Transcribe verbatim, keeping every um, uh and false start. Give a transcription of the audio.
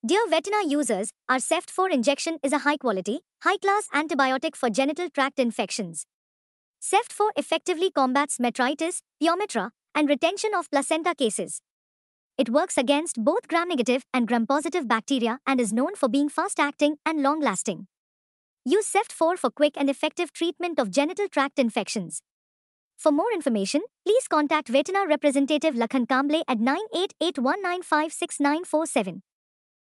Dear Vetina users, our Ceft four injection is a high-quality, high-class antibiotic for genital tract infections. Ceft four effectively combats metritis, pyometra, and retention of placenta cases. It works against both gram-negative and gram-positive bacteria and is known for being fast-acting and long-lasting. Use Ceft four for quick and effective treatment of genital tract infections. For more information, please contact Vetina representative Lakhan Kamble at nine eight eight one nine five six nine four seven.